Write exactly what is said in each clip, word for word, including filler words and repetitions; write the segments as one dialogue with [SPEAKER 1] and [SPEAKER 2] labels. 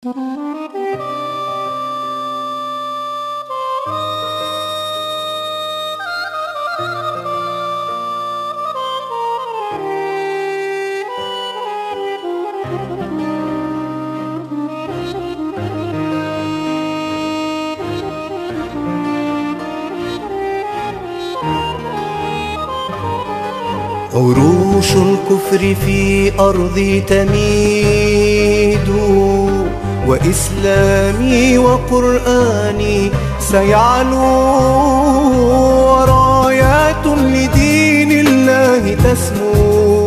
[SPEAKER 1] عروش الكفر في أرضي تميد، وإسلامي وقرآني سيعلو، ورايات لدين الله تسمو،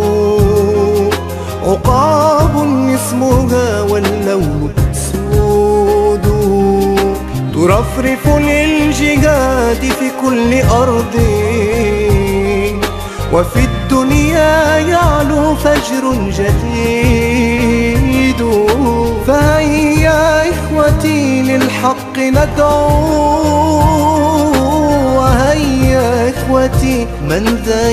[SPEAKER 1] عقاب اسمها واللون سود، ترفرف للجهاد في كل أرض، وفي الدنيا يعلو فجر جديد. فهيا إخوتي للحق ندعو، وهيا إخوتي من ذا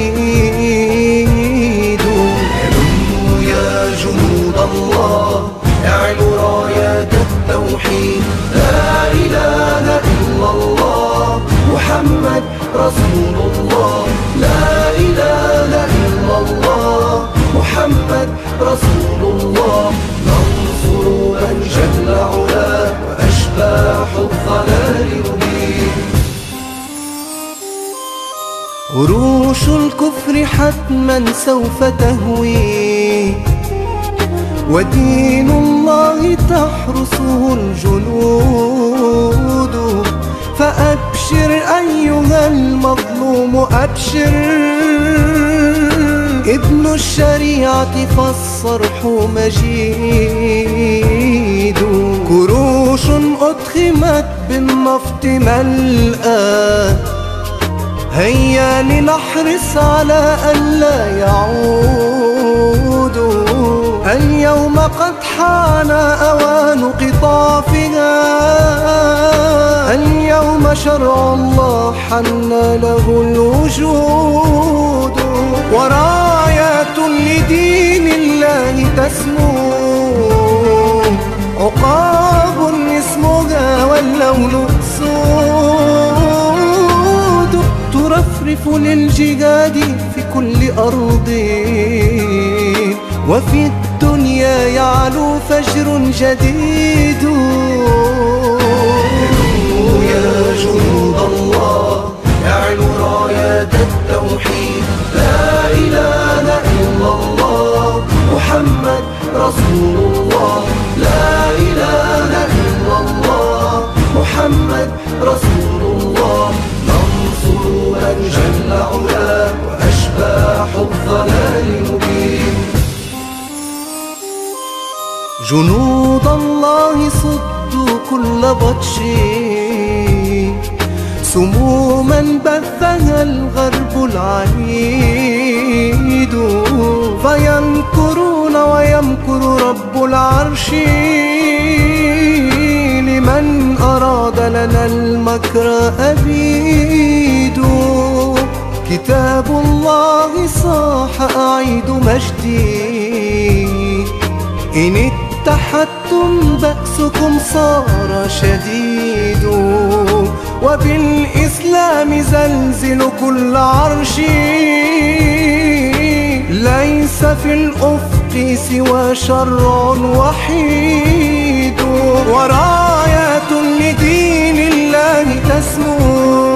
[SPEAKER 1] يريد. هلموا يا جنود الله اعلوا رايات التوحيد، لا إله إلا الله محمد رسول الله، لا إله إلا الله محمد رسول الله. ننصر من جل علاه وأشباح الضلال نبيد. عروش الكفر حتما سوف تهوي، ودين الله تحرسه الجنود. فأبشر أيها المظلوم أبشر، ابن الشريعة فالصرح مجيد. كروش أدخمت بالنفط ملأى، هيا لنحرص على ألا يعود. اليوم قد حان أوان قطافها، اليوم شرع الله حن له الوجود. ورايات لدين الله تسمو، عقاب اسمها واللون سود، ترفرف للجهاد في كل أرض، وفي الدنيا يعلو فجر جديد. يا جنود الله اعلوا رايات التوحيد، لا إله إلا الله محمد رسول الله، لا إله إلا الله محمد رسول الله. ننصر من جل علاه وأشباح الضلال نبيد. جنود الله صدوا كل بطش، سموما بثها الغرب العنيد. فيمكرون ويمكر رب العرش، لمن أراد لنا المكر أبيد. كتاب الله صاح أعيد مجدي، إن اتحدتم بأسكم صار شديد. وبالإسلام زلزل كل عرش، ليس في الأفق سوى شرع وحيد. ورايات لدين الله تسمو،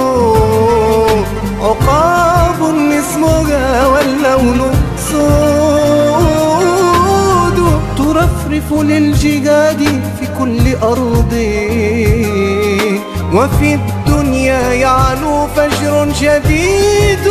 [SPEAKER 1] عقاب اسمها واللون سود، ترفرف للجهاد في كل أرض، وفي الدنيا يعلو فجر جديد.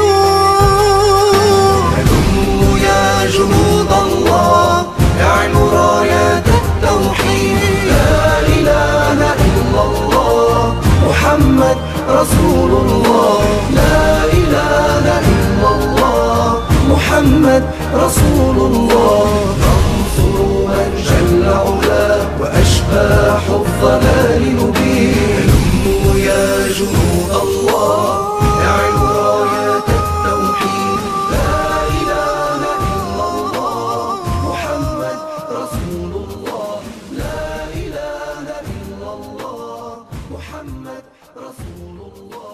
[SPEAKER 1] هلموا يا جنود الله اعلوا رايات التوحيد، لا إله إلا الله محمد رسول الله، لا إله إلا الله محمد رسول الله. ننصر من جل علاه وأشباح الضلال نبيد. هلموا يا جنود الله اعلوا رايات التوحيد، لا إله إلا الله محمد رسول الله، لا رسول الله